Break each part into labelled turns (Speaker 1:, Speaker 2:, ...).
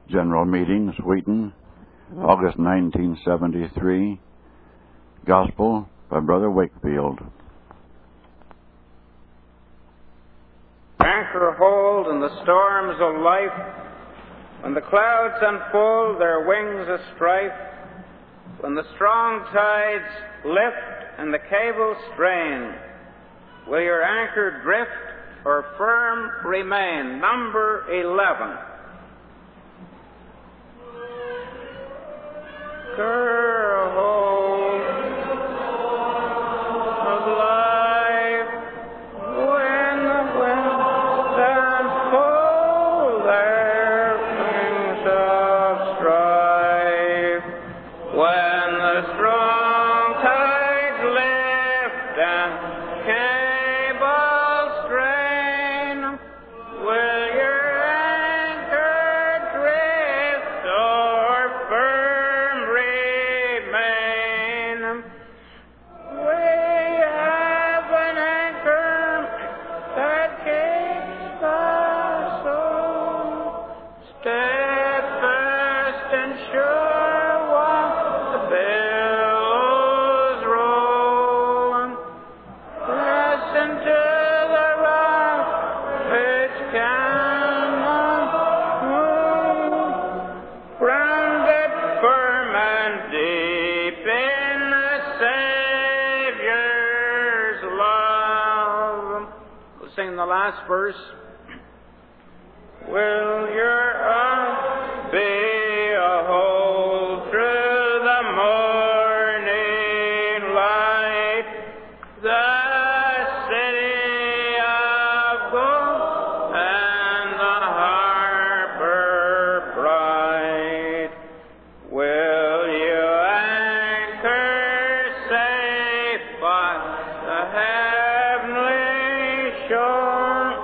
Speaker 1: General Meetings, Wheaton, August 1973. Gospel by Brother Wakefield.
Speaker 2: Anchor hold in the storms of life, when the clouds unfold their wings of strife, when the strong tides lift and the cables strain, will your anchor drift or firm remain? Number 11. Girl, hold of life, when the winds unfold their wings of strife, when the strong tides lift and cables strain, will your anchor drift or firm remain? We have an anchor that keeps our soul steadfast and sure while the billows roll. Listen to the rock which cannot move, grounded firm and deep in the Savior's love. We'll sing the last verse. Will your arms be a hold through the morning light, the city of gold and the harbor bright? Will you anchor safe by the heavenly shore?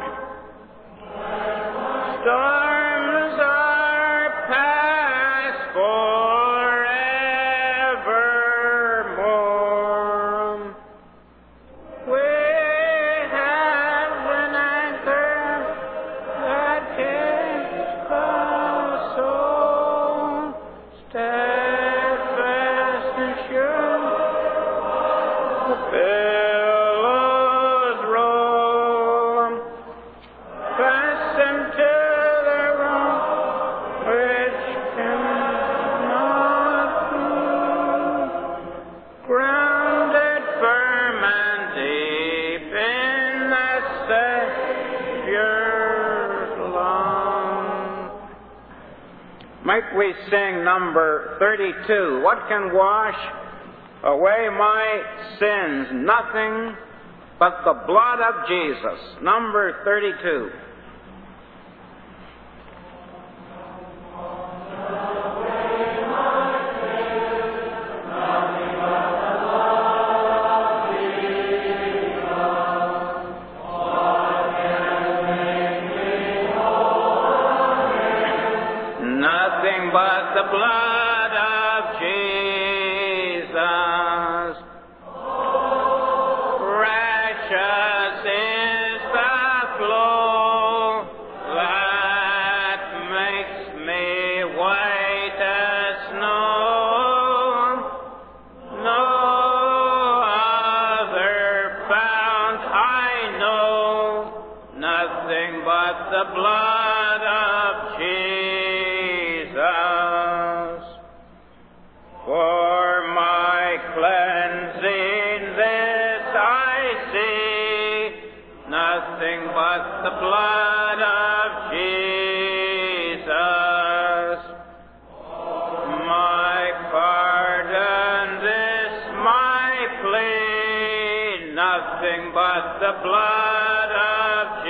Speaker 2: Storms are past forevermore. We have an anchor that keeps our soul steadfast and sure. The billows roll. Fasten to the rock which cannot move, grounded firm and deep in the Savior's love. Might we sing number 32? What can wash away my sins? Nothing but the blood of Jesus. Number 32. Nothing but the blood of Jesus. Precious is the flow that makes me white as snow. No other fount I know. Nothing but the blood of Jesus. For my cleansing this I see, nothing but the blood of Jesus. My pardon, this my plea, nothing but the blood of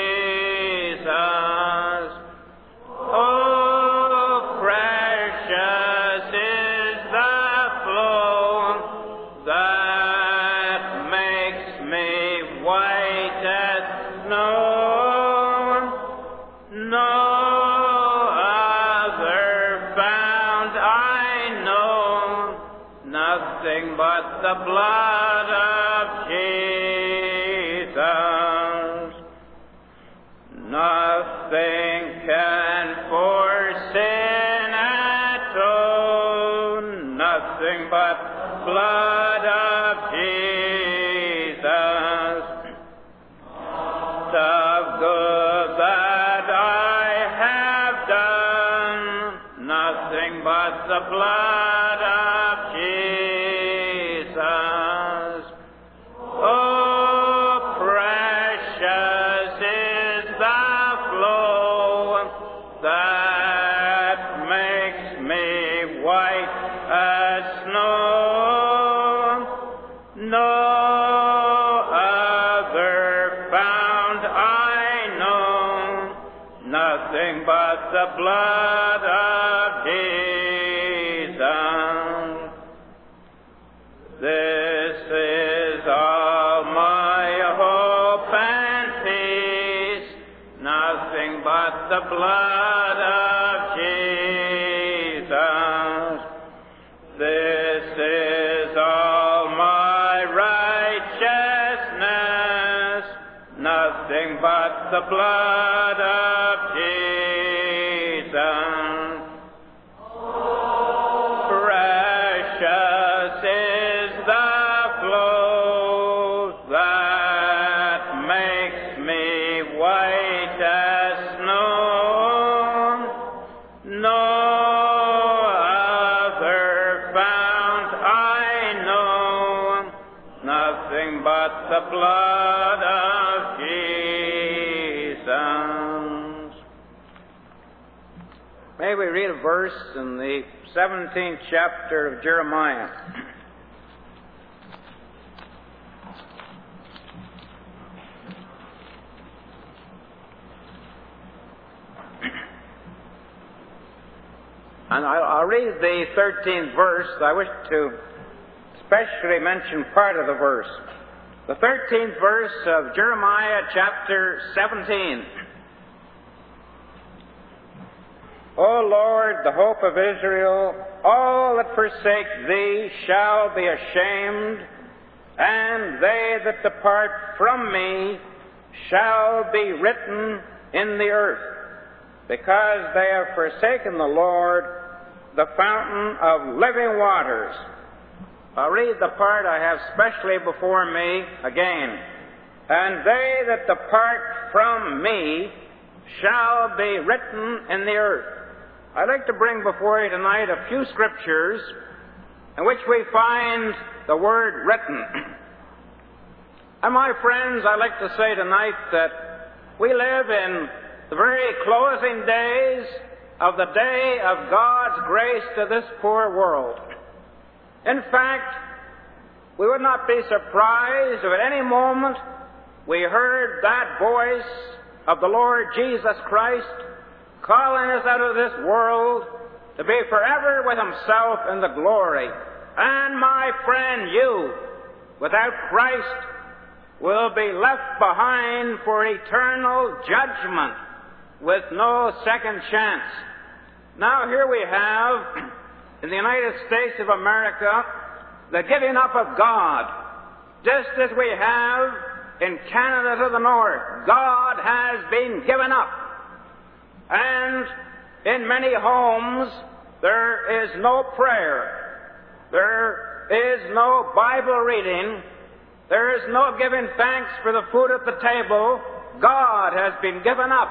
Speaker 2: Jesus. Oh, precious is the flow that makes me white as snow. No other found I know, nothing but the blood of Jesus. Nothing can forsake nothing but blood of Jesus. The good that I have done, nothing but the blood of Jesus. Oh, precious is the flow that makes me white as snow. No other found I know, nothing but the blood of Jesus. This is all my hope and peace, nothing but the blood of Jesus. This is all my righteousness, nothing but the blood of Jesus. Precious is the flow that makes me white as snow. No other fount I know, nothing but the blood of Jesus. May we read a verse in the 17th chapter of Jeremiah. And I'll read the 13th verse. I wish to especially mention part of the verse. The 13th verse of Jeremiah chapter 17. O Lord, the hope of Israel, all that forsake thee shall be ashamed, and they that depart from me shall be written in the earth, because they have forsaken the Lord, the fountain of living waters. I'll read the part I have specially before me again. And they that depart from me shall be written in the earth. I'd like to bring before you tonight a few scriptures in which we find the word written. And my friends, I'd like to say tonight that we live in the very closing days of the day of God's grace to this poor world. In fact, we would not be surprised if at any moment we heard that voice of the Lord Jesus Christ calling us out of this world to be forever with Himself in the glory. And my friend, you, without Christ, will be left behind for eternal judgment with no second chance. Now here we have, in the United States of America, the giving up of God, just as we have in Canada to the north. God has been given up. And in many homes, there is no prayer. There is no Bible reading. There is no giving thanks for the food at the table. God has been given up.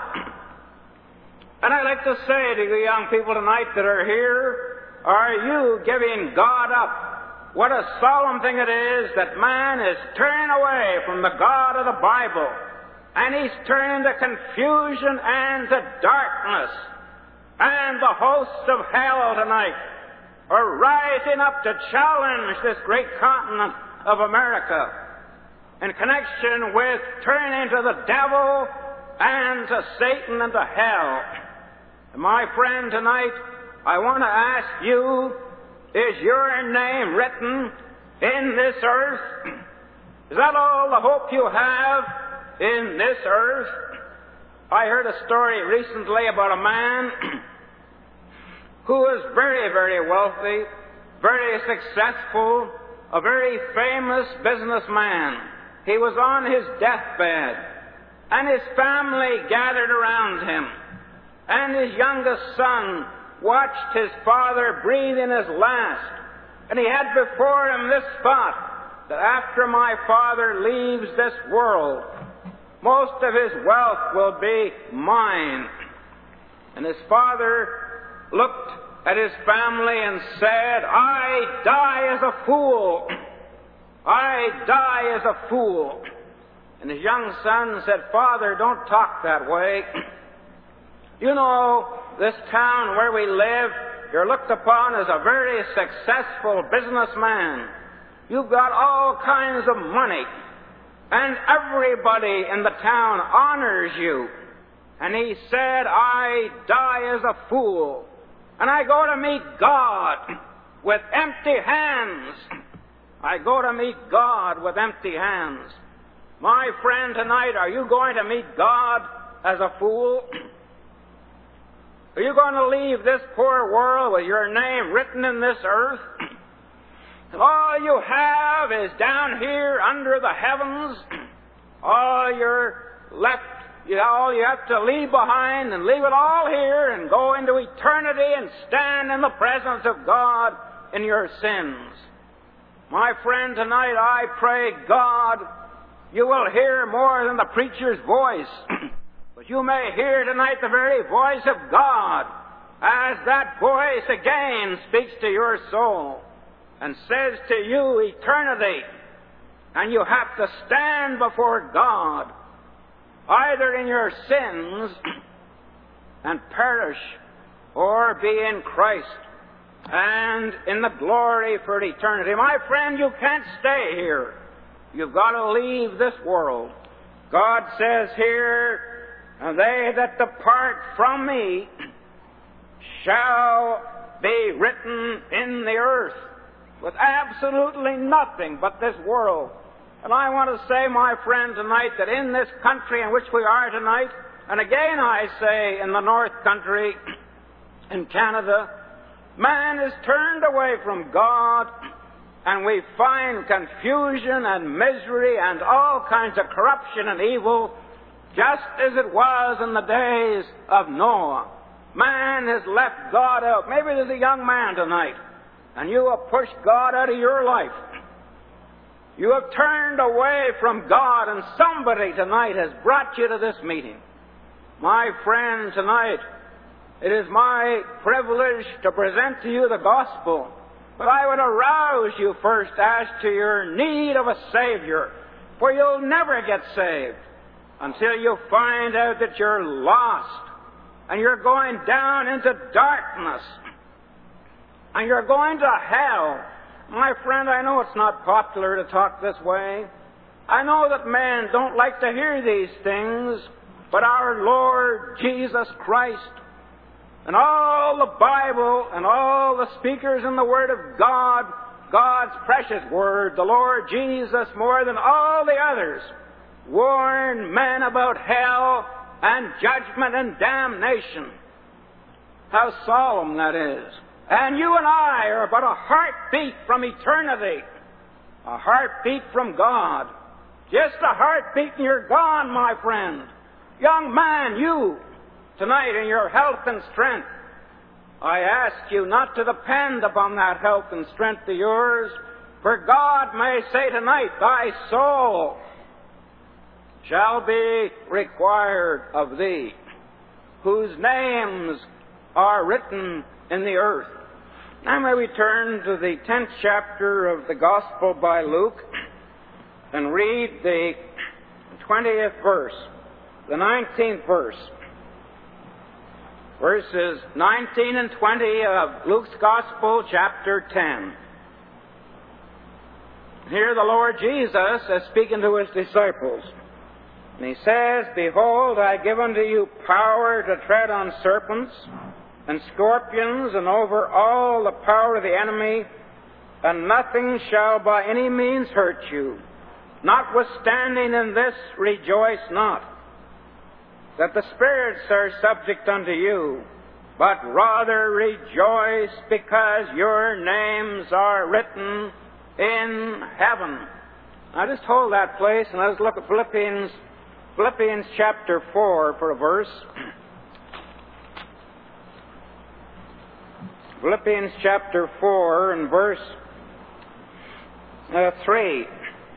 Speaker 2: And I'd like to say to you young people tonight that are here, are you giving God up? What a solemn thing it is that man is turning away from the God of the Bible. And he's turning to confusion and to darkness. And the hosts of hell tonight are rising up to challenge this great continent of America in connection with turning to the devil and to Satan and to hell. And my friend, tonight, I want to ask you, is your name written in this earth? Is that all the hope you have in this earth? I heard a story recently about a man who was very, very wealthy, very successful, a very famous businessman. He was on his deathbed, and his family gathered around him, and his youngest son watched his father breathing his last And he had before him this thought, that after my Father leaves this world, most of his wealth will be mine. And his father looked at his family and said, I die as a fool. I die as a fool. And his young son said, Father, don't talk that way. You know, this town where we live, you're looked upon as a very successful businessman. You've got all kinds of money. And everybody in the town honors you. And he said, I die as a fool. And I go to meet God with empty hands. I go to meet God with empty hands. My friend, tonight, are you going to meet God as a fool? Are you going to leave this poor world with your name written in this earth? And all you have is down here under the heavens. All you have to leave behind and leave it all here and go into eternity and stand in the presence of God in your sins. My friend, tonight I pray, God, you will hear more than the preacher's voice. But you may hear tonight the very voice of God as that voice again speaks to your soul and says to you eternity. And you have to stand before God, either in your sins and perish, or be in Christ and in the glory for eternity. My friend, you can't stay here. You've got to leave this world. God says here, and they that depart from me shall be written in the earth, with absolutely nothing but this world. And I want to say, my friend, tonight, that in this country in which we are tonight, and again I say in the North Country, in Canada, man is turned away from God, and we find confusion and misery and all kinds of corruption and evil, just as it was in the days of Noah. Man has left God out. Maybe there's a young man tonight, and you have pushed God out of your life. You have turned away from God, and somebody tonight has brought you to this meeting. My friend, tonight, it is my privilege to present to you the gospel, but I would arouse you first as to your need of a Savior, for you'll never get saved until you find out that you're lost, and you're going down into darkness, and you're going to hell. My friend, I know it's not popular to talk this way. I know that men don't like to hear these things, but our Lord Jesus Christ and all the Bible and all the speakers in the Word of God, God's precious Word, the Lord Jesus, more than all the others, warn men about hell and judgment and damnation. How solemn that is. And you and I are but a heartbeat from eternity, a heartbeat from God. Just a heartbeat and you're gone, my friend. Young man, you, tonight in your health and strength, I ask you not to depend upon that health and strength of yours, for God may say tonight, thy soul shall be required of thee, whose names are written in the earth. Now may we turn to the 10th chapter of the Gospel by Luke and read the 20th verse, the 19th verse. Verses 19 and 20 of Luke's Gospel, chapter 10. Here the Lord Jesus is speaking to his disciples. And he says, Behold, I give unto you power to tread on serpents and scorpions, and over all the power of the enemy, and nothing shall by any means hurt you. Notwithstanding in this rejoice not, that the spirits are subject unto you, but rather rejoice because your names are written in heaven. Now just hold that place and let's look at Philippians chapter 4 for a verse. Philippians chapter 4 and verse 3.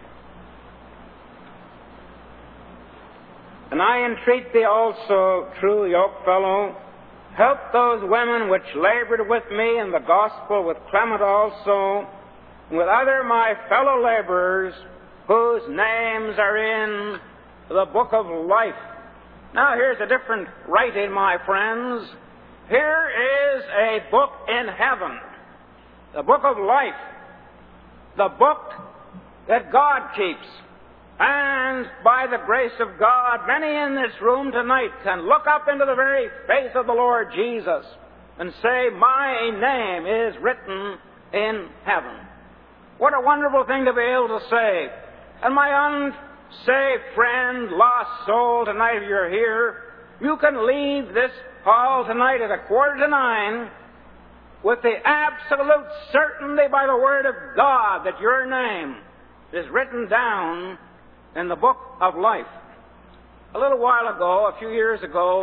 Speaker 2: And I entreat thee also, true yokefellow, help those women which labored with me in the gospel, with Clement also, and with other my fellow laborers, whose names are in the book of life. Now here's a different writing, my friends. Here is a book in heaven, the book of life, the book that God keeps. And by the grace of God, many in this room tonight can look up into the very face of the Lord Jesus and say, my name is written in heaven. What a wonderful thing to be able to say. And my unsaved friend, lost soul, tonight if you're here, you can leave this hall tonight at 8:45 with the absolute certainty by the Word of God that your name is written down in the book of life. A little while ago, a few years ago,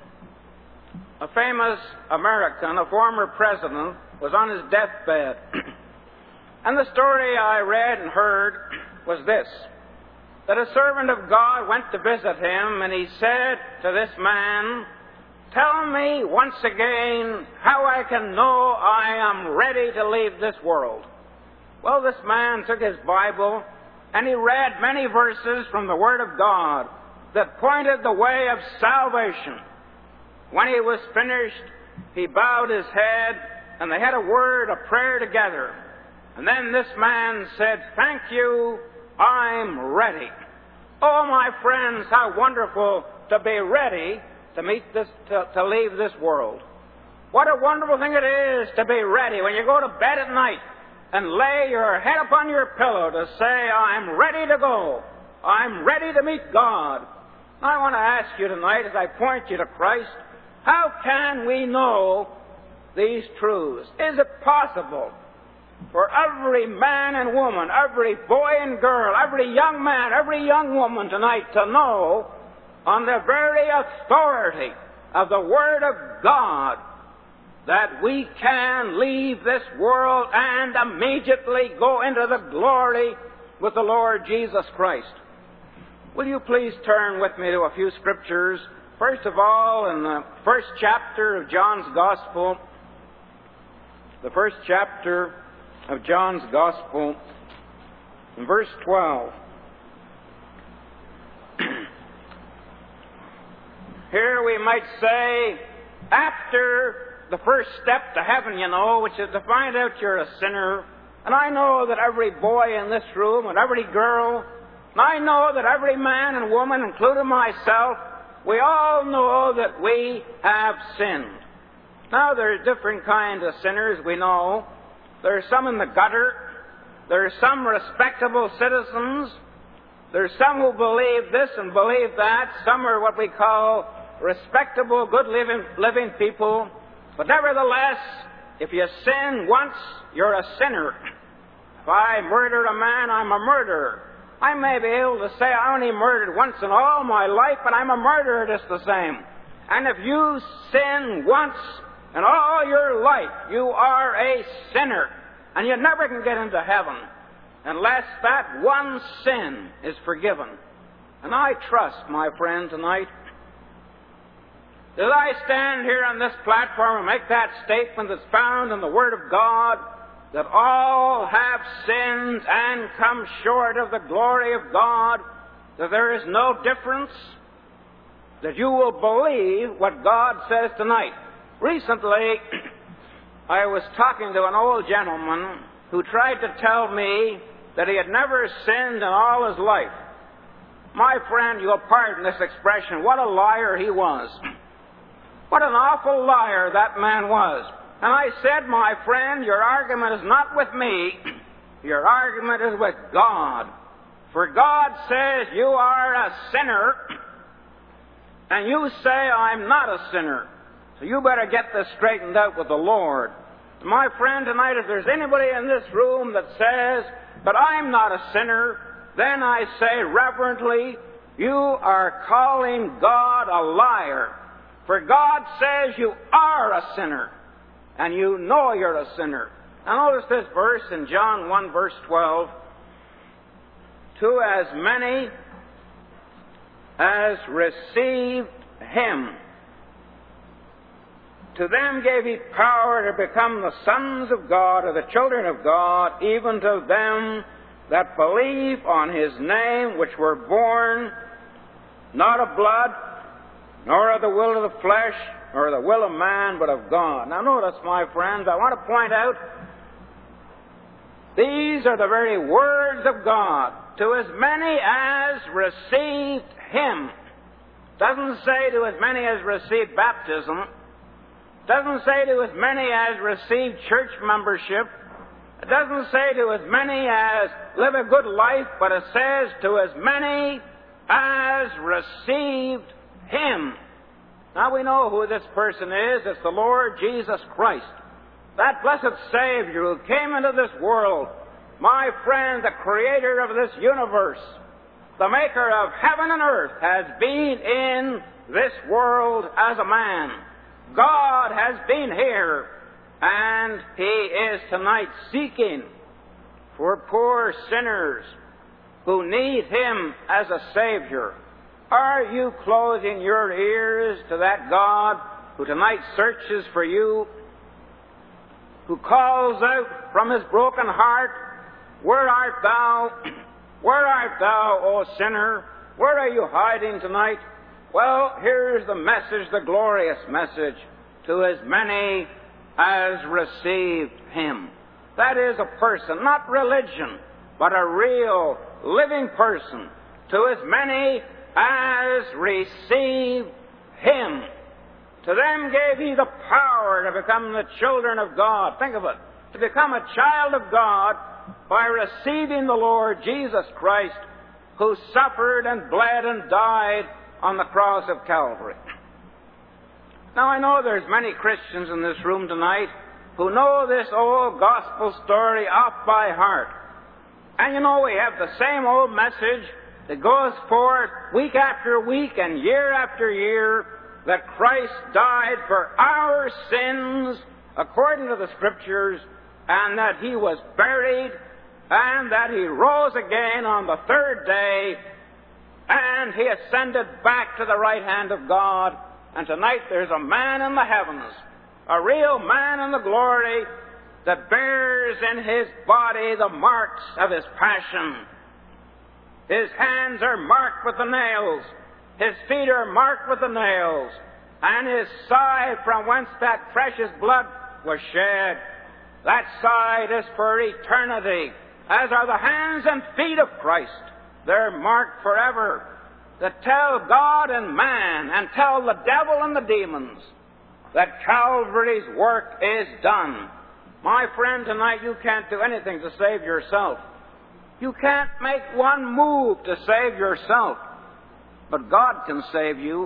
Speaker 2: a famous American, a former president, was on his deathbed. And the story I read and heard was this, that a servant of God went to visit him, and he said to this man, tell me once again how I can know I am ready to leave this world. Well, this man took his Bible, and he read many verses from the Word of God that pointed the way of salvation. When he was finished, he bowed his head, and they had a word, a prayer together. And then this man said, thank you, I'm ready. Oh, my friends, how wonderful to be ready to leave this world. What a wonderful thing it is to be ready when you go to bed at night and lay your head upon your pillow to say, I'm ready to go. I'm ready to meet God. I want to ask you tonight, as I point you to Christ, how can we know these truths? Is it possible for every man and woman, every boy and girl, every young man, every young woman tonight to know on the very authority of the Word of God that we can leave this world and immediately go into the glory with the Lord Jesus Christ? Will you please turn with me to a few scriptures? First of all, in the first chapter of John's Gospel, the first chapter of John's Gospel, in verse 12. Here we might say, after the first step to heaven, you know, which is to find out you're a sinner. And I know that every boy in this room and every girl, and I know that every man and woman, including myself, we all know that we have sinned. Now, there's different kinds of sinners, we know. There's some in the gutter. There's some respectable citizens. There's some who believe this and believe that. Some are what we call respectable, good living people. But nevertheless, if you sin once, you're a sinner. If I murder a man, I'm a murderer. I may be able to say I only murdered once in all my life, but I'm a murderer just the same. And if you sin once in all your life, you are a sinner. And you never can get into heaven unless that one sin is forgiven. And I trust, my friend, tonight, that I stand here on this platform and make that statement that's found in the Word of God, that all have sinned and come short of the glory of God, that there is no difference, that you will believe what God says tonight. Recently, I was talking to an old gentleman who tried to tell me that he had never sinned in all his life. My friend, you'll pardon this expression, what a liar he was. What an awful liar that man was. And I said, my friend, your argument is not with me. Your argument is with God. For God says you are a sinner, and you say I'm not a sinner. So you better get this straightened out with the Lord. My friend, tonight, if there's anybody in this room that says, but I'm not a sinner, then I say reverently, you are calling God a liar. For God says you are a sinner, and you know you're a sinner. Now notice this verse in John 1, verse 12. to as many as received him. To them gave he power to become the sons of God, or the children of God, even to them that believe on his name, which were born not of blood, nor of the will of the flesh, nor of the will of man, but of God. Now notice, my friends, I want to point out, these are the very words of God. To as many as received him. Doesn't say to as many as received baptism. Doesn't say to as many as received church membership. It doesn't say to as many as live a good life, but it says to as many as received him. Now we know who this person is. It's the Lord Jesus Christ. That blessed Savior who came into this world, my friend, the creator of this universe, the maker of heaven and earth, has been in this world as a man. God has been here, and he is tonight seeking for poor sinners who need him as a Savior. Are you closing your ears to that God who tonight searches for you, who calls out from his broken heart, "Where art thou? Where art thou, O sinner? Where are you hiding tonight?" Well, here's the message, the glorious message, to as many as received him. That is a person, not religion, but a real, living person. To as many as received him. To them gave he the power to become the children of God. Think of it. To become a child of God by receiving the Lord Jesus Christ, who suffered and bled and died on the cross of Calvary. Now I know there's many Christians in this room tonight who know this old gospel story off by heart. And you know, we have the same old message that goes forth week after week and year after year, that Christ died for our sins according to the Scriptures, and that he was buried, and that he rose again on the third day, and he ascended back to the right hand of God. And tonight there's a man in the heavens, a real man in the glory, that bears in his body the marks of his passion. His hands are marked with the nails. His feet are marked with the nails. And his side from whence that precious blood was shed, that side is for eternity, as are the hands and feet of Christ. They're marked forever, that tell God and man, and tell the devil and the demons, that Calvary's work is done. My friend, tonight you can't do anything to save yourself. You can't make one move to save yourself. But God can save you.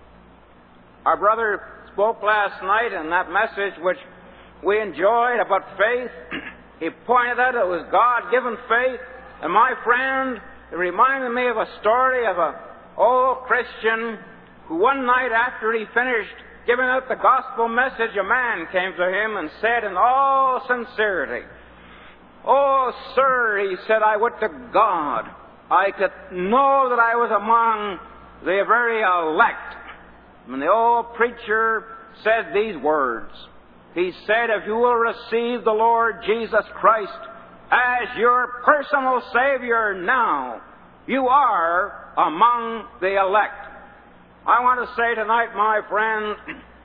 Speaker 2: Our brother spoke last night in that message which we enjoyed about faith. He pointed out it was God-given faith. And my friend, it reminded me of a story of an old Christian who one night after he finished giving out the gospel message, a man came to him and said in all sincerity, "Oh, sir," he said, "I would to God I could know that I was among the very elect." And the old preacher said these words. He said, "If you will receive the Lord Jesus Christ as your personal Savior now, you are among the elect." I want to say tonight, my friend,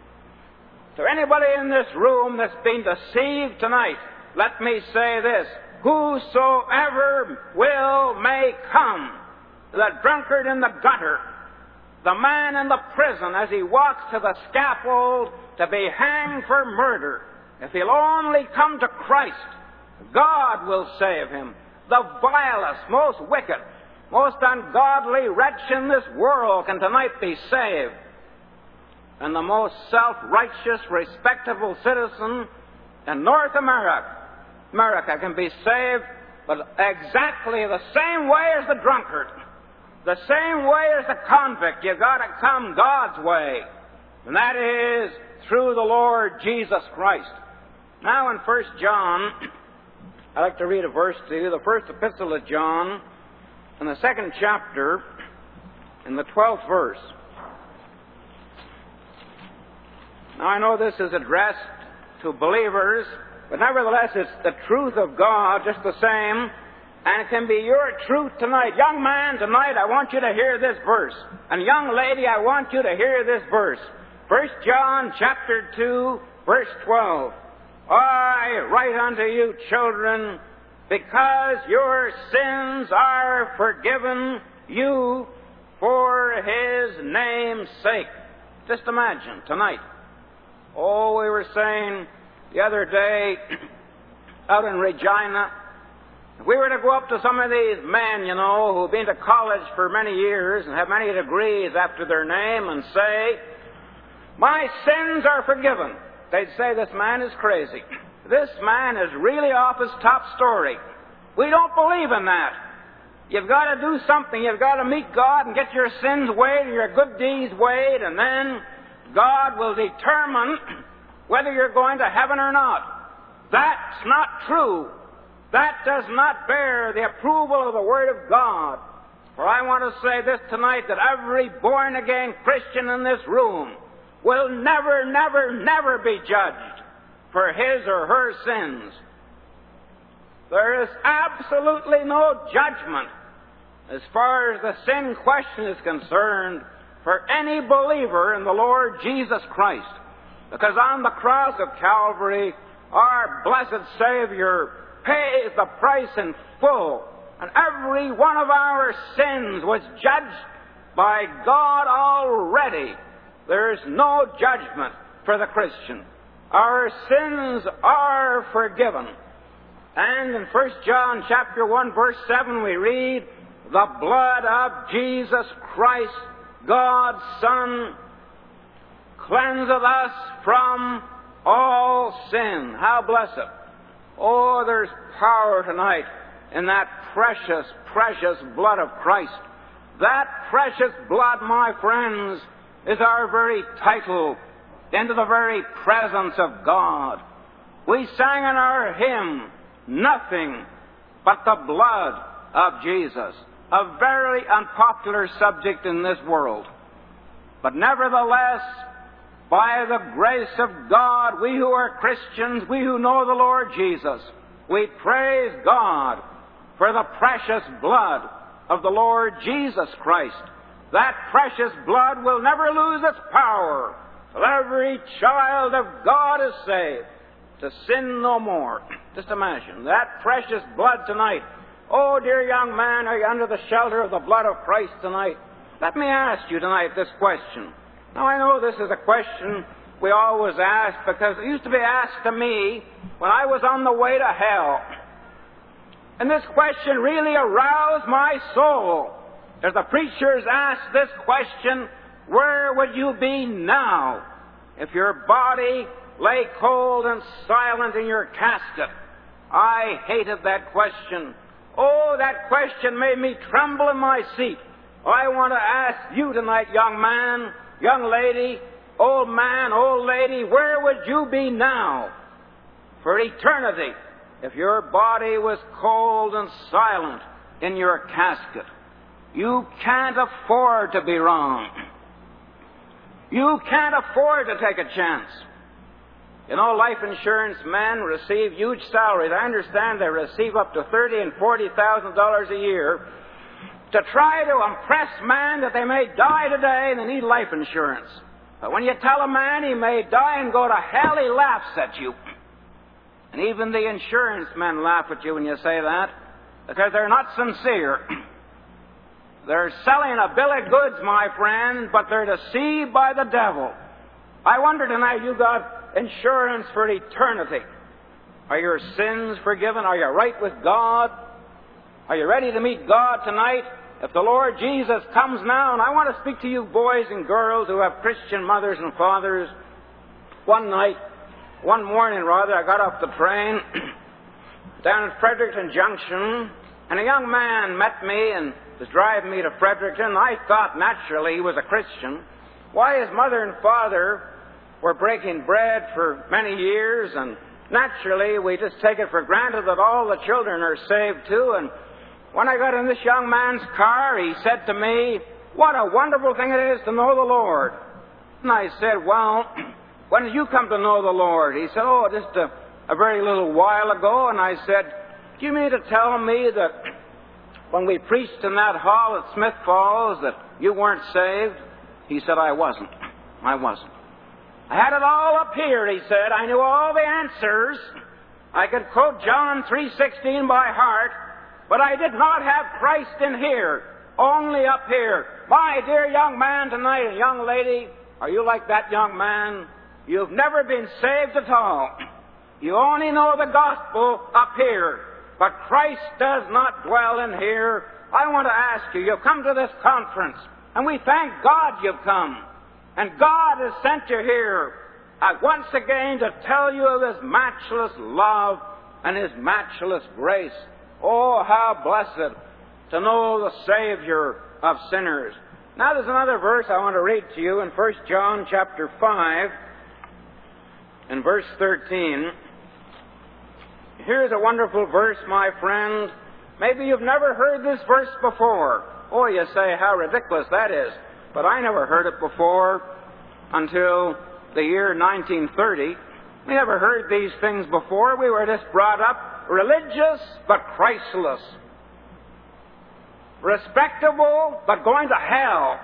Speaker 2: to anybody in this room that's been deceived tonight, let me say this: whosoever will may come. The drunkard in the gutter, the man in the prison as he walks to the scaffold to be hanged for murder, if he'll only come to Christ, God will save him. The vilest, most wicked, most ungodly wretch in this world can tonight be saved. And the most self-righteous, respectable citizen in North America can be saved, but exactly the same way as the drunkard, the same way as the convict. You've got to come God's way, and that is through the Lord Jesus Christ. Now in 1 John, I'd like to read a verse to you, the first epistle of John, in the 2nd chapter, in the 12th verse. Now, I know this is addressed to believers, but nevertheless, it's the truth of God just the same, and it can be your truth tonight. Young man, tonight I want you to hear this verse. And young lady, I want you to hear this verse. 1 John chapter 2, verse 12. I write unto you, children, because your sins are forgiven you for His name's sake. Just imagine, tonight. Oh, we were saying the other day out in Regina, if we were to go up to some of these men, who've been to college for many years and have many degrees after their name and say, my sins are forgiven, they'd say this man is crazy. This man is really off his top story. We don't believe in that. You've got to do something. You've got to meet God and get your sins weighed and your good deeds weighed, and then God will determine whether you're going to heaven or not. That's not true. That does not bear the approval of the Word of God. For I want to say this tonight, that every born-again Christian in this room will never, never, never be judged for his or her sins. There is absolutely no judgment as far as the sin question is concerned for any believer in the Lord Jesus Christ. Because on the cross of Calvary, our blessed Savior pays the price in full. And every one of our sins was judged by God already. There is no judgment for the Christian. Our sins are forgiven. And in 1 John chapter 1, verse 7, we read, the blood of Jesus Christ, God's Son, cleanseth us from all sin. How blessed. Oh, there's power tonight in that precious, precious blood of Christ. That precious blood, my friends, is our very title into the very presence of God. We sang in our hymn, nothing but the blood of Jesus. A very unpopular subject in this world. But nevertheless, by the grace of God, we who are Christians, we who know the Lord Jesus, we praise God for the precious blood of the Lord Jesus Christ. That precious blood will never lose its power till every child of God is saved, to sin no more. Just imagine that precious blood tonight. Oh, dear young man, are you under the shelter of the blood of Christ tonight? Let me ask you tonight this question. Now, I know this is a question we always ask because it used to be asked to me when I was on the way to hell. And this question really aroused my soul. As the preachers asked this question, where would you be now if your body lay cold and silent in your casket? I hated that question. Oh, that question made me tremble in my seat. I want to ask you tonight, young man, young lady, old man, old lady, where would you be now for eternity if your body was cold and silent in your casket? You can't afford to be wrong. You can't afford to take a chance. You know, life insurance men receive huge salaries. I understand they receive up to $30,000 and $40,000 a year to try to impress man that they may die today and they need life insurance. But when you tell a man he may die and go to hell, he laughs at you. And even the insurance men laugh at you when you say that because they're not sincere. They're selling a bill of goods, my friend, but they're deceived by the devil. I wonder tonight, you got insurance for eternity. Are your sins forgiven? Are you right with God? Are you ready to meet God tonight? If the Lord Jesus comes now, and I want to speak to you boys and girls who have Christian mothers and fathers. One morning, I got off the train down at Fredericton Junction, and a young man met me and was driving me to Fredericton. I thought naturally he was a Christian. Why, his mother and father were breaking bread for many years, and naturally we just take it for granted that all the children are saved too. And when I got in this young man's car, he said to me, "What a wonderful thing it is to know the Lord." And I said, "Well, when did you come to know the Lord?" He said, "Oh, just a very little while ago." And I said, "Do you mean to tell me that when we preached in that hall at Smith Falls that you weren't saved?" He said, I wasn't. I had it all up here," he said. "I knew all the answers. I could quote John 3:16 by heart, but I did not have Christ in here, only up here." My dear young man tonight, and young lady, are you like that young man? You've never been saved at all. You only know the gospel up here, but Christ does not dwell in here. I want to ask you, you've come to this conference, and we thank God you've come. And God has sent you here once again to tell you of His matchless love and His matchless grace. Oh, how blessed to know the Savior of sinners. Now there's another verse I want to read to you in 1 John chapter 5 and verse 13. Here's a wonderful verse, my friend. Maybe you've never heard this verse before. Oh, you say, how ridiculous that is. But I never heard it before until the year 1930. We never heard these things before. We were just brought up religious but Christless. Respectable but going to hell.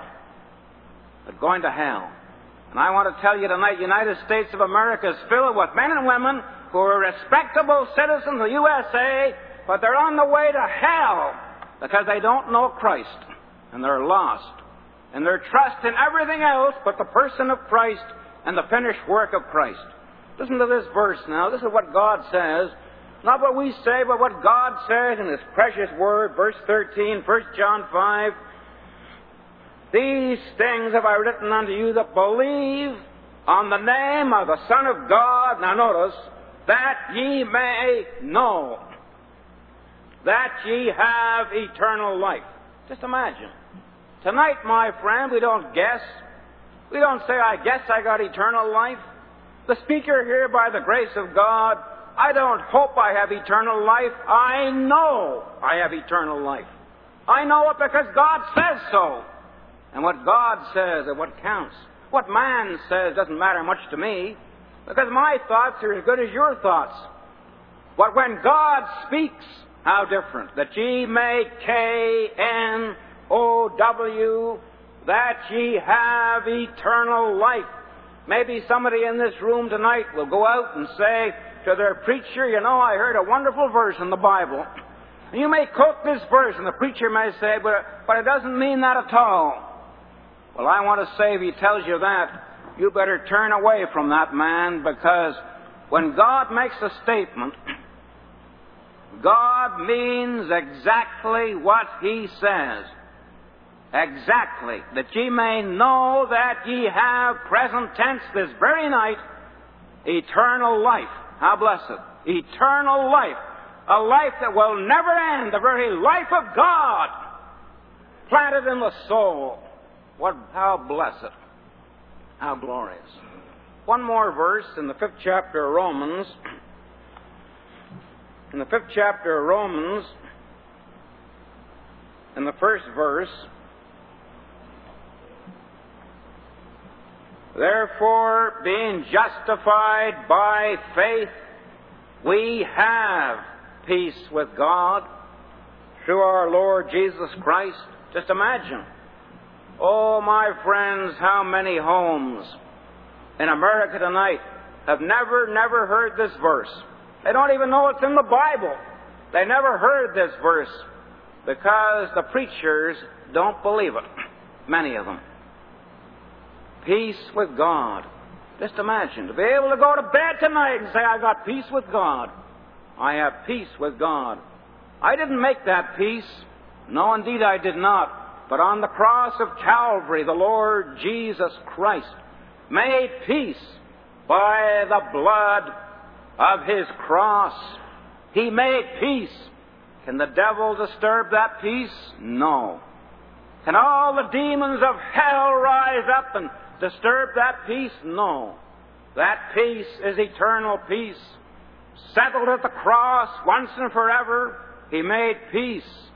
Speaker 2: And I want to tell you tonight, United States of America is filled with men and women who are respectable citizens of the USA, but they're on the way to hell because they don't know Christ, and they're lost. And they're trust in everything else but the person of Christ and the finished work of Christ. Listen to this verse now. This is what God says. Not what we say, but what God says in His precious Word. Verse 13, 1 John 5. "These things have I written unto you that believe on the name of the Son of God." Now notice, "that ye may know that ye have eternal life." Just imagine. Tonight, my friend, we don't guess. We don't say, "I guess I got eternal life." The speaker here, by the grace of God, I don't hope I have eternal life. I know I have eternal life. I know it because God says so. And what God says is what counts. What man says doesn't matter much to me, because my thoughts are as good as your thoughts. But when God speaks, how different. "That ye may KNOW, that ye have eternal life." Maybe somebody in this room tonight will go out and say to their preacher, "You know, I heard a wonderful verse in the Bible." And you may quote this verse, and the preacher may say, but it doesn't mean that at all. Well, I want to say, if he tells you that, you better turn away from that man, because when God makes a statement, God means exactly what He says. Exactly. "That ye may know that ye have," present tense this very night, "eternal life." How blessed. Eternal life. A life that will never end. The very life of God planted in the soul. How blessed. How glorious. One more verse in the 5th chapter of Romans. In the 5th chapter of Romans, in the 1st verse, "Therefore, being justified by faith, we have peace with God through our Lord Jesus Christ." Just imagine. Oh, my friends, how many homes in America tonight have never heard this verse. They don't even know it's in the Bible. They never heard this verse because the preachers don't believe it. Many of them. Peace with God. Just imagine, to be able to go to bed tonight and say, "I got peace with God. I have peace with God." I didn't make that peace. No, indeed I did not. But on the cross of Calvary, the Lord Jesus Christ made peace by the blood of His cross. He made peace. Can the devil disturb that peace? No. Can all the demons of hell rise up and disturb that peace? No. That peace is eternal peace. Settled at the cross once and forever. He made peace.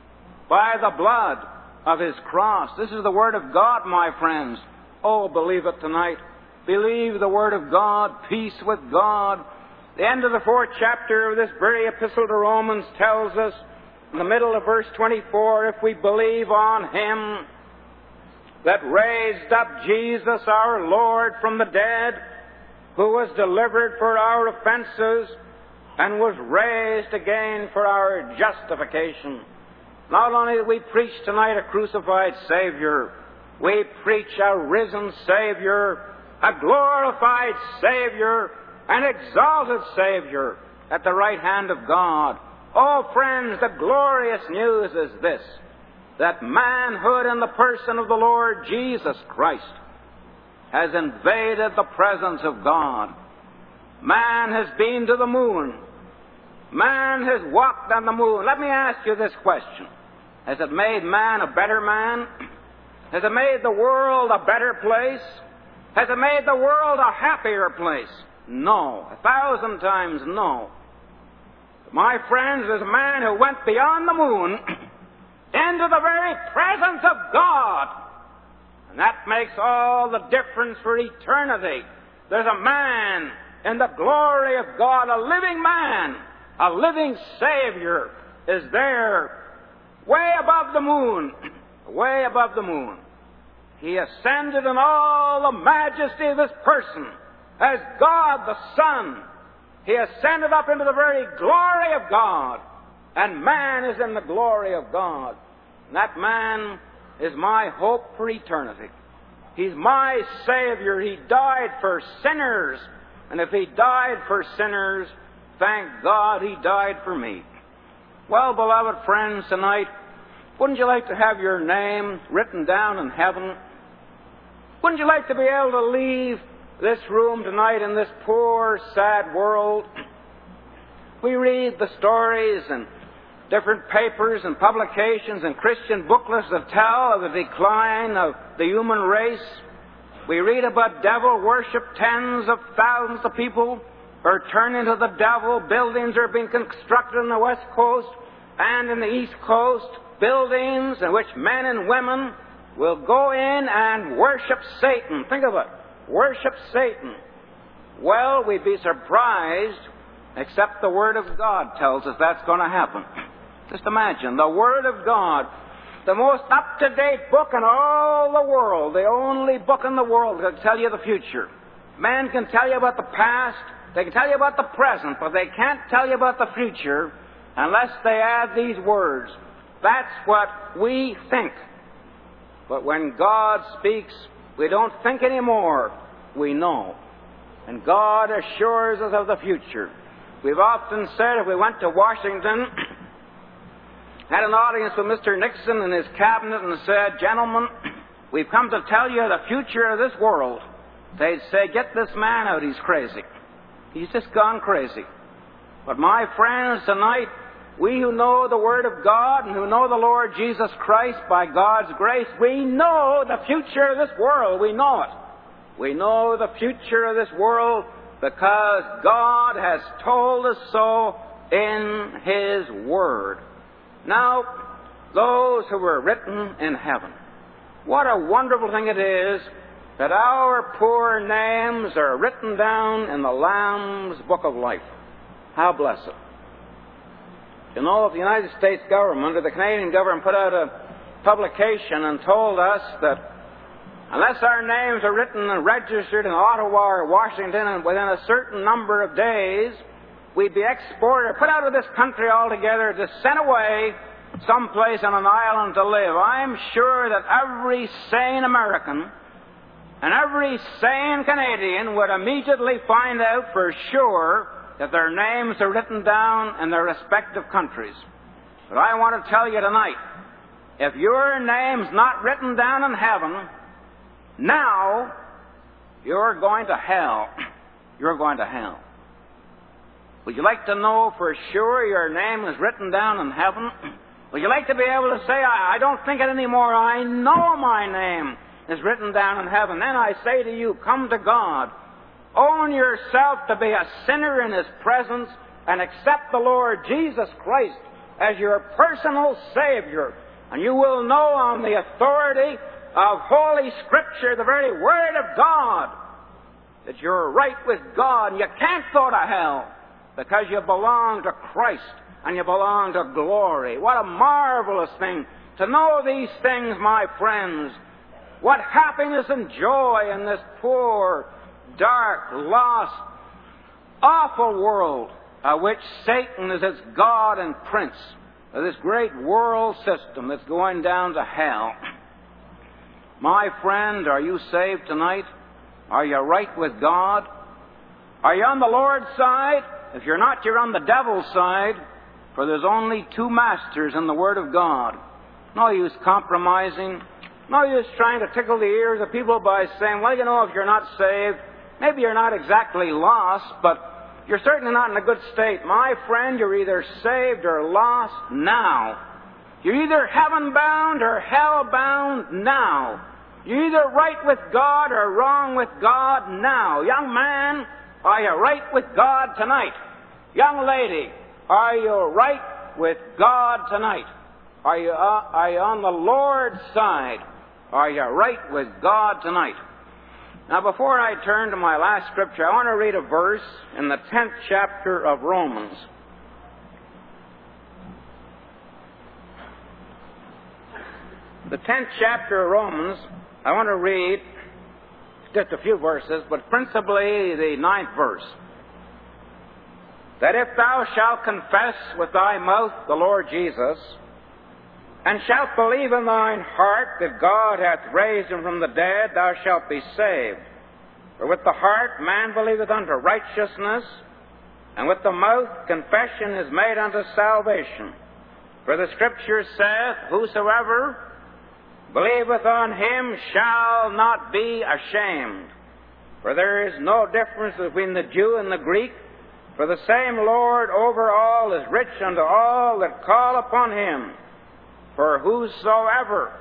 Speaker 2: by the blood of His cross. This is the Word of God, my friends. Oh, believe it tonight. Believe the Word of God. Peace with God. The end of the 4th chapter of this very epistle to Romans tells us, in the middle of verse 24, if we believe on Him that raised up Jesus our Lord from the dead, who was delivered for our offenses and was raised again for our justification. Not only do we preach tonight a crucified Savior, we preach a risen Savior, a glorified Savior, an exalted Savior at the right hand of God. Oh, friends, the glorious news is this, that manhood in the person of the Lord Jesus Christ has invaded the presence of God. Man has been to the moon. Man has walked on the moon. Let me ask you this question. Has it made man a better man? Has it made the world a better place? Has it made the world a happier place? No. 1,000 times no. My friends, there's a man who went beyond the moon into the very presence of God. And that makes all the difference for eternity. There's a man in the glory of God, a living man, a living Savior is there way above the moon, way above the moon. He ascended in all the majesty of His person as God the Son. He ascended up into the very glory of God, and man is in the glory of God. And that man is my hope for eternity. He's my Savior. He died for sinners. And if He died for sinners, thank God He died for me. Well, beloved friends, tonight, wouldn't you like to have your name written down in heaven? Wouldn't you like to be able to leave this room tonight in this poor, sad world? We read the stories and different papers and publications and Christian booklets that tell of the decline of the human race. We read about devil worship. Tens of thousands of people are turning to the devil. Buildings are being constructed on the West Coast and in the East Coast. Buildings in which men and women will go in and worship Satan. Think of it. Worship Satan. Well, we'd be surprised, except the Word of God tells us that's going to happen. Just imagine, the Word of God, the most up-to-date book in all the world, the only book in the world that can tell you the future. Man can tell you about the past, they can tell you about the present, but they can't tell you about the future unless they add these words. That's what we think. But when God speaks, we don't think anymore. We know. And God assures us of the future. We've often said, if we went to Washington, had an audience with Mr. Nixon and his cabinet and said, gentlemen, we've come to tell you the future of this world. They'd say, get this man out, he's crazy. He's just gone crazy. But my friends, tonight, we who know the Word of God and who know the Lord Jesus Christ by God's grace, we know the future of this world. We know it. We know the future of this world because God has told us so in His Word. Now, those who were written in heaven, what a wonderful thing it is that our poor names are written down in the Lamb's Book of Life. How blessed. You know, if the United States government or the Canadian government put out a publication and told us that unless our names are written and registered in Ottawa or Washington and within a certain number of days, we'd be exported, put out of this country altogether, just sent away someplace on an island to live. I'm sure that every sane American and every sane Canadian would immediately find out for sure that their names are written down in their respective countries. But I want to tell you tonight, if your name's not written down in heaven, now you're going to hell. You're going to hell. Would you like to know for sure your name is written down in heaven? Would you like to be able to say, I don't think it anymore. I know my name is written down in heaven. Then I say to you, come to God. Own yourself to be a sinner in His presence and accept the Lord Jesus Christ as your personal Savior. And you will know on the authority of Holy Scripture, the very Word of God, that you're right with God and you can't go to hell because you belong to Christ and you belong to glory. What a marvelous thing to know these things, my friends. What happiness and joy in this poor, dark, lost, awful world of which Satan is its God and prince, of this great world system that's going down to hell. My friend, are you saved tonight? Are you right with God? Are you on the Lord's side? If you're not, you're on the devil's side, for there's only two masters in the Word of God. No use compromising. No use trying to tickle the ears of people by saying, well, you know, if you're not saved, maybe you're not exactly lost, but you're certainly not in a good state. My friend, you're either saved or lost now. You're either heaven-bound or hell-bound now. You're either right with God or wrong with God now. Young man, are you right with God tonight? Young lady, are you right with God tonight? Are you on the Lord's side? Are you right with God tonight? Now, before I turn to my last scripture, I want to read a verse in the 10th chapter of Romans. The 10th chapter of Romans, I want to read just a few verses, but principally the 9th verse. That if thou shalt confess with thy mouth the Lord Jesus, and shalt believe in thine heart that God hath raised him from the dead, thou shalt be saved. For with the heart man believeth unto righteousness, and with the mouth confession is made unto salvation. For the Scripture saith, whosoever believeth on him shall not be ashamed. For there is no difference between the Jew and the Greek, for the same Lord over all is rich unto all that call upon him. For whosoever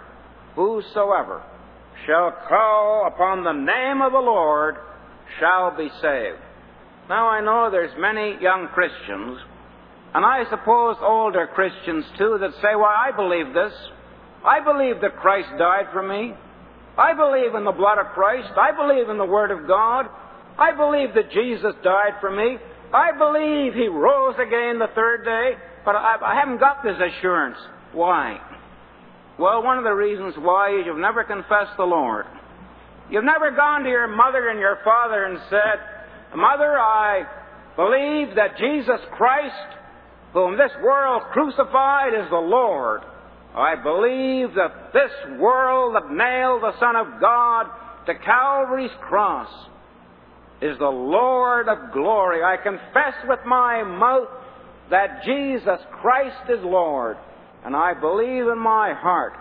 Speaker 2: shall call upon the name of the Lord shall be saved. Now I know there's many young Christians, and I suppose older Christians too, that say, well, I believe this. I believe that Christ died for me. I believe in the blood of Christ. I believe in the Word of God. I believe that Jesus died for me. I believe He rose again the third day, but I haven't got this assurance. Why? Well, one of the reasons why is you've never confessed the Lord. You've never gone to your mother and your father and said, Mother, I believe that Jesus Christ, whom this world crucified, is the Lord. I believe that this world that nailed the Son of God to Calvary's cross is the Lord of glory. I confess with my mouth that Jesus Christ is Lord. And I believe in my heart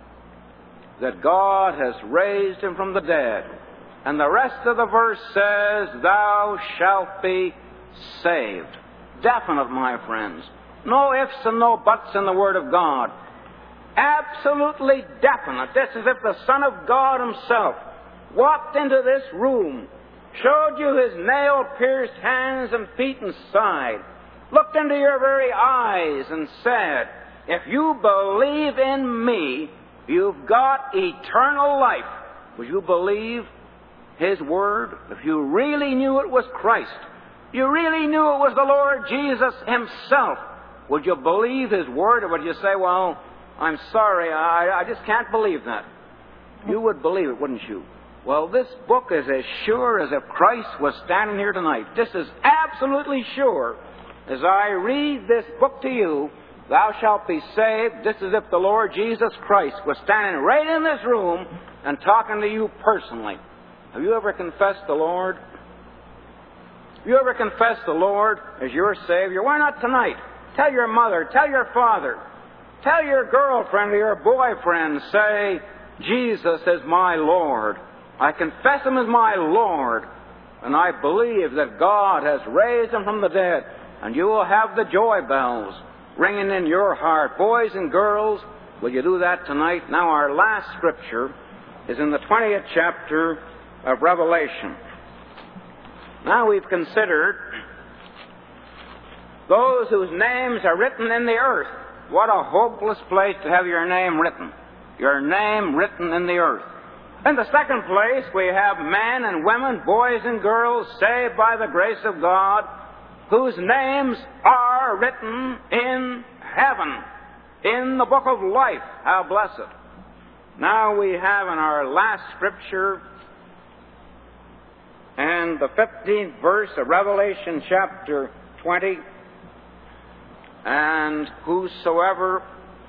Speaker 2: that God has raised him from the dead. And the rest of the verse says, thou shalt be saved. Definite, my friends. No ifs and no buts in the Word of God. Absolutely definite. This is if the Son of God himself walked into this room, showed you his nail-pierced hands and feet and side, looked into your very eyes and said, if you believe in me, you've got eternal life. Would you believe his word? If you really knew it was Christ, you really knew it was the Lord Jesus himself, would you believe his word? Or would you say, well, I'm sorry, I just can't believe that? You would believe it, wouldn't you? Well, this book is as sure as if Christ was standing here tonight. This is absolutely sure. As I read this book to you, thou shalt be saved, just as if the Lord Jesus Christ was standing right in this room and talking to you personally. Have you ever confessed the Lord? Have you ever confessed the Lord as your Savior? Why not tonight? Tell your mother, tell your father, tell your girlfriend or your boyfriend, say, Jesus is my Lord. I confess him as my Lord, and I believe that God has raised him from the dead, and you will have the joy bells ringing in your heart. Boys and girls, will you do that tonight? Now, our last scripture is in the 20th chapter of Revelation. Now we've considered those whose names are written in the earth what a hopeless place to have your name written. Your name written in the earth. In the second place, we have men and women, boys and girls, saved by the grace of God, whose names are written in heaven, in the book of life. How blessed. Now we have in our last scripture, and the 15th verse of Revelation chapter 20, and whosoever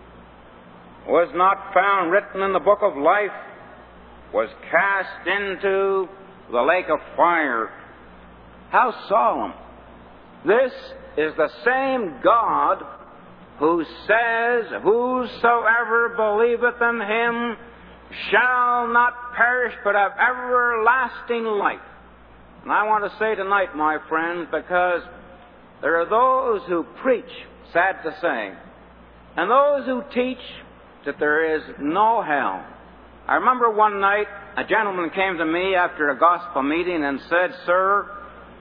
Speaker 2: was not found written in the book of life was cast into the lake of fire. How solemn. This is the same God who says, whosoever believeth in him shall not perish but have everlasting life. And I want to say tonight, my friends, because there are those who preach, sad to say, and those who teach that there is no hell. I remember one night a gentleman came to me after a gospel meeting and said, "Sir,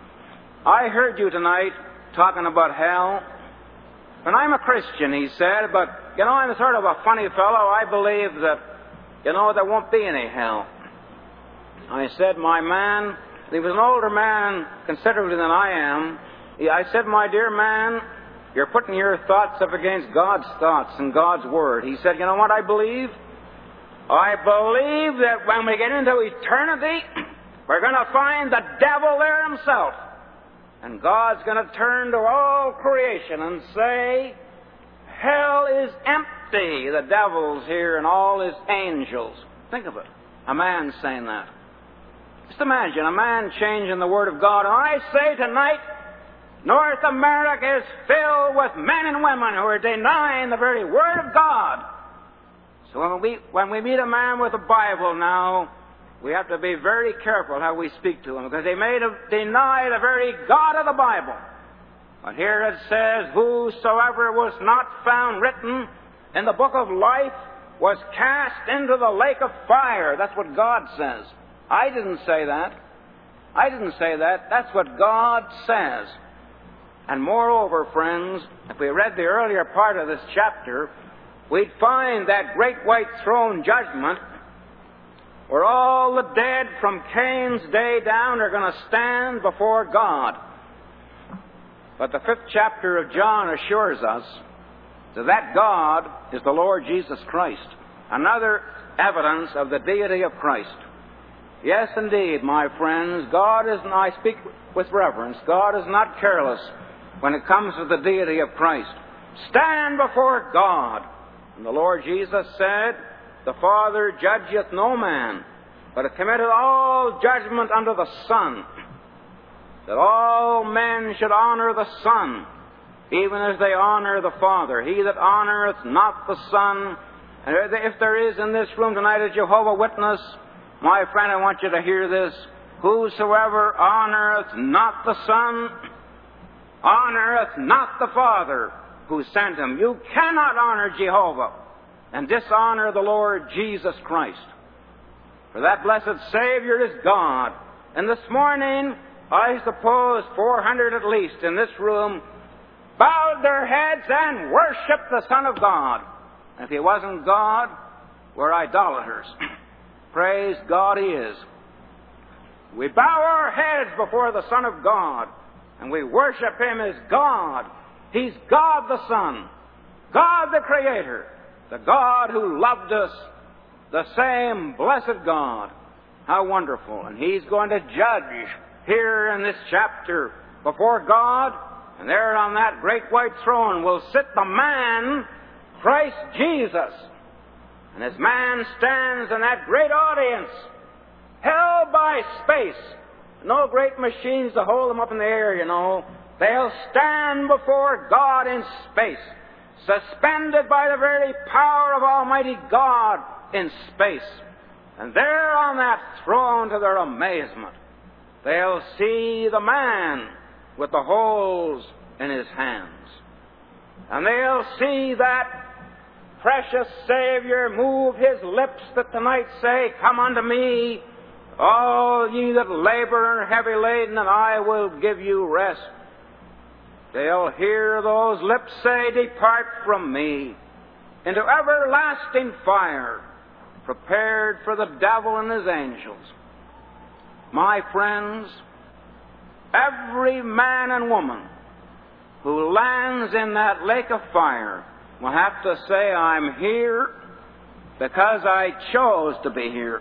Speaker 2: I heard you tonight talking about hell. And I'm a Christian," he said, "but, I'm sort of a funny fellow. I believe that, there won't be any hell." I said, "My man," he was an older man considerably than I am. I said, "My dear man, you're putting your thoughts up against God's thoughts and God's Word." He said, "You know what I believe? I believe that when we get into eternity, we're going to find the devil there himself. And God's going to turn to all creation and say, hell is empty. The devil's here and all his angels." Think of it. A man saying that. Just imagine a man changing the Word of God. And I say tonight, North America is filled with men and women who are denying the very Word of God. So when we meet a man with a Bible now, we have to be very careful how we speak to him, because they may deny the very God of the Bible. But here it says, whosoever was not found written in the book of life was cast into the lake of fire. That's what God says. I didn't say that. That's what God says. And moreover, friends, if we read the earlier part of this chapter, we'd find that great white throne judgment where all the dead from Cain's day down are going to stand before God. But the 5th chapter of John assures us that God is the Lord Jesus Christ. Another evidence of the deity of Christ. Yes, indeed, my friends, God is, and I speak with reverence, God is not careless when it comes to the deity of Christ. Stand before God. And the Lord Jesus said, "The Father judgeth no man, but hath committed all judgment unto the Son, that all men should honor the Son, even as they honor the Father. He that honoreth not the Son," and if there is in this room tonight a Jehovah Witness, my friend, I want you to hear this. Whosoever honoreth not the Son, honoreth not the Father who sent him. You cannot honor Jehovah and dishonor the Lord Jesus Christ. For that blessed Savior is God. And this morning, I suppose 400 at least in this room bowed their heads and worshiped the Son of God. And if He wasn't God, we're idolaters. Praise God, He is. We bow our heads before the Son of God, and we worship Him as God. He's God the Son, God the Creator, the God who loved us, the same blessed God. How wonderful. And He's going to judge here in this chapter before God, and there on that great white throne will sit the man, Christ Jesus. And as man stands in that great audience, held by space, no great machines to hold them up in the air, They'll stand before God in space, suspended by the very power of Almighty God in space. And there on that throne, to their amazement, they'll see the man with the holes in his hands. And they'll see that precious Savior move His lips that tonight say, "Come unto me, all ye that labor and are heavy laden, and I will give you rest." they'll hear those lips say, "Depart from me into everlasting fire, prepared for the devil and his angels." My friends, every man and woman who lands in that lake of fire will have to say, "I'm here because I chose to be here.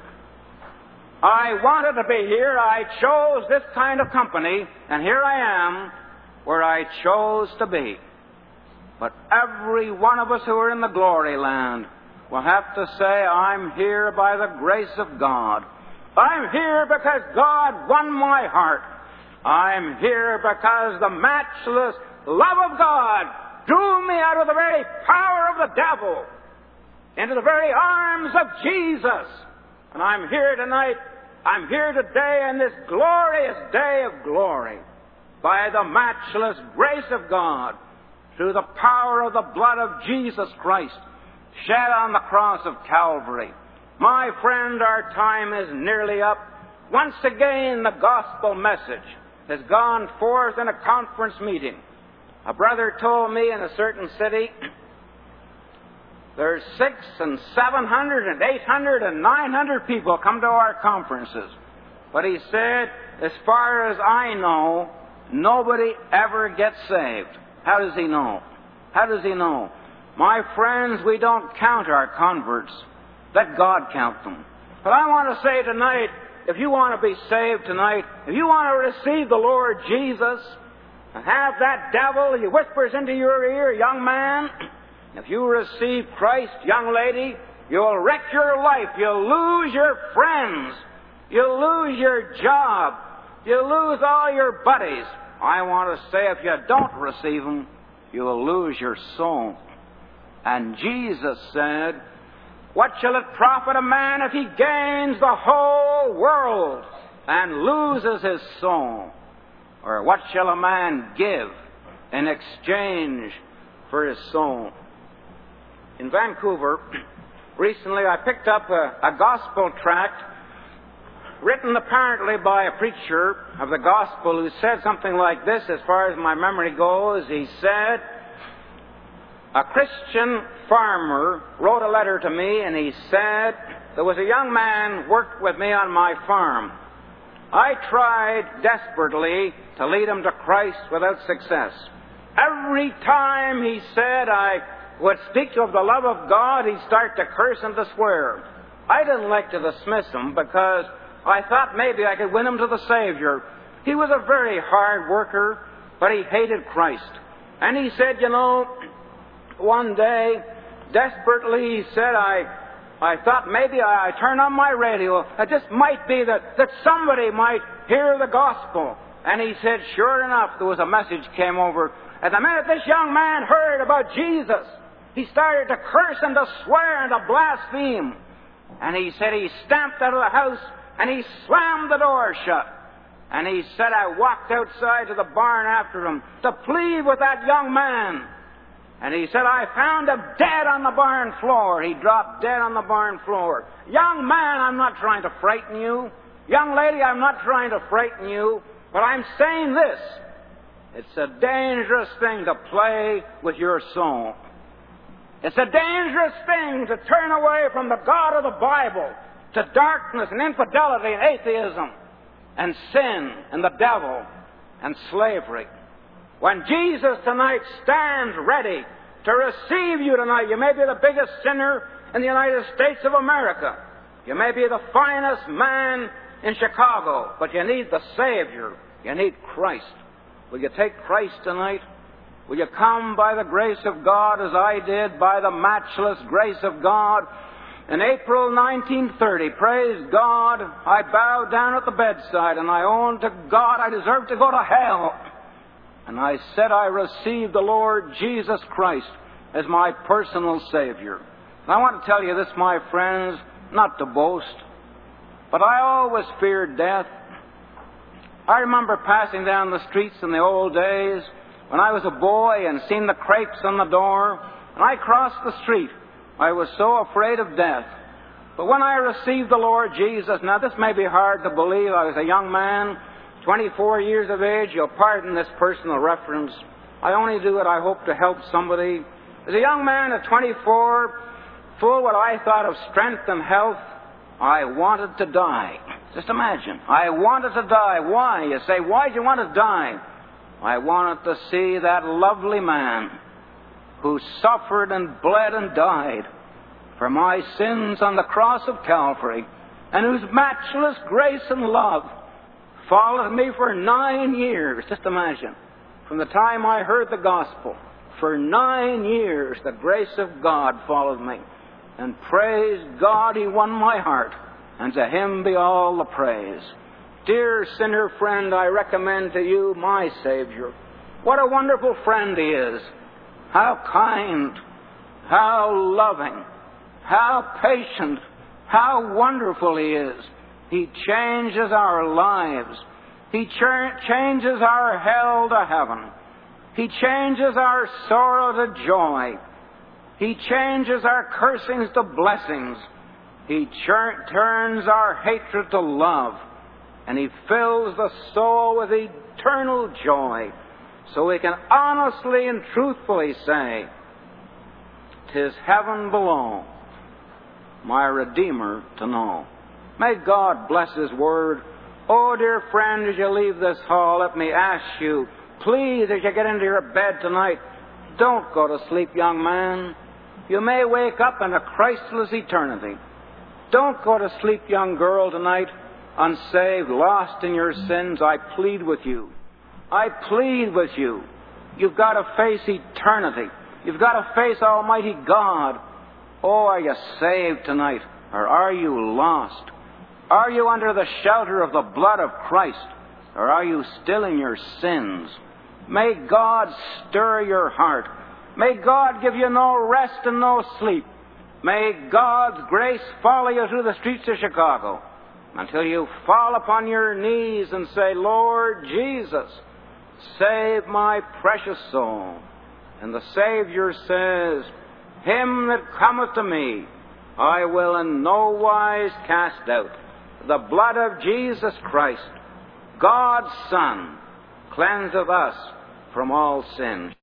Speaker 2: I wanted to be here. I chose this kind of company, and here I am where I chose to be." But every one of us who are in the glory land will have to say, "I'm here by the grace of God. I'm here because God won my heart. I'm here because the matchless love of God drew me out of the very power of the devil into the very arms of Jesus. And I'm here tonight, I'm here today in this glorious day of glory by the matchless grace of God through the power of the blood of Jesus Christ shed on the cross of Calvary." My friend, our time is nearly up. Once again, the gospel message has gone forth in a conference meeting. A brother told me in a certain city, there's 600 and 700 and 800 and 900 people come to our conferences. But he said, as far as I know, nobody ever gets saved. How does he know? How does he know? My friends, we don't count our converts. Let God count them. But I want to say tonight, if you want to be saved tonight, if you want to receive the Lord Jesus and have that devil, he whispers into your ear, "Young man, if you receive Christ, young lady, you'll wreck your life. You'll lose your friends. You'll lose your job. You'll lose all your buddies." I want to say, if you don't receive them, you'll lose your soul. And Jesus said, "What shall it profit a man if he gains the whole world and loses his soul? Or what shall a man give in exchange for his soul?" In Vancouver, recently I picked up a gospel tract written apparently by a preacher of the gospel who said something like this, as far as my memory goes. He said, a Christian farmer wrote a letter to me, and he said, "There was a young man worked with me on my farm. I tried desperately to lead him to Christ without success. Every time," he said, "I would speak of the love of God, he'd start to curse and to swear. I didn't like to dismiss him because I thought maybe I could win him to the Savior. He was a very hard worker, but he hated Christ. And he said, one day, desperately, he said, I thought maybe I turn on my radio. It just might be that somebody might hear the gospel." And he said, sure enough, there was a message came over. And the minute this young man heard about Jesus, he started to curse and to swear and to blaspheme. And he said he stamped out of the house and he slammed the door shut. And he said, I walked outside to the barn after him to plead with that young man. And he said, I found him dead on the barn floor. He dropped dead on the barn floor. Young man, I'm not trying to frighten you. Young lady, I'm not trying to frighten you. But I'm saying this. It's a dangerous thing to play with your soul. It's a dangerous thing to turn away from the God of the Bible to darkness and infidelity and atheism and sin and the devil and slavery. When Jesus tonight stands ready to receive you tonight, you may be the biggest sinner in the United States of America. You may be the finest man in Chicago, but you need the Savior. You need Christ. Will you take Christ tonight? Will you come by the grace of God as I did, by the matchless grace of God? In April 1930, praise God, I bowed down at the bedside and I owned to God I deserved to go to hell. And I said I received the Lord Jesus Christ as my personal Savior. And I want to tell you this, my friends, not to boast, but I always feared death. I remember passing down the streets in the old days when I was a boy and seen the crepes on the door, and I crossed the street. I was so afraid of death. But when I received the Lord Jesus, now this may be hard to believe, I was a young man, 24 years of age, you'll pardon this personal reference. I only do it, I hope, to help somebody. As a young man at 24, full what I thought of strength and health, I wanted to die. Just imagine. I wanted to die. Why? You say, why did you want to die? I wanted to see that lovely man who suffered and bled and died for my sins on the cross of Calvary, and whose matchless grace and love followed me for 9 years. Just imagine. From the time I heard the gospel, for 9 years the grace of God followed me. And praise God, He won my heart, and to Him be all the praise. Dear sinner friend, I recommend to you my Savior. What a wonderful friend He is. How kind, how loving, how patient, how wonderful He is. He changes our lives. He changes our hell to heaven. He changes our sorrow to joy. He changes our cursings to blessings. He turns our hatred to love. And He fills the soul with eternal joy. So we can honestly and truthfully say, "'Tis heaven below, my Redeemer to know." May God bless His Word. Oh, dear friend, as you leave this hall, let me ask you, please, as you get into your bed tonight, don't go to sleep, young man. You may wake up in a Christless eternity. Don't go to sleep, young girl, tonight, unsaved, lost in your sins. I plead with you. I plead with you. You've got to face eternity. You've got to face Almighty God. Oh, are you saved tonight, or are you lost? Are you under the shelter of the blood of Christ, or are you still in your sins? May God stir your heart. May God give you no rest and no sleep. May God's grace follow you through the streets of Chicago until you fall upon your knees and say, "Lord Jesus, save my precious soul." And the Savior says, "Him that cometh to me, I will in no wise cast out." The blood of Jesus Christ, God's Son, cleanseth us from all sin.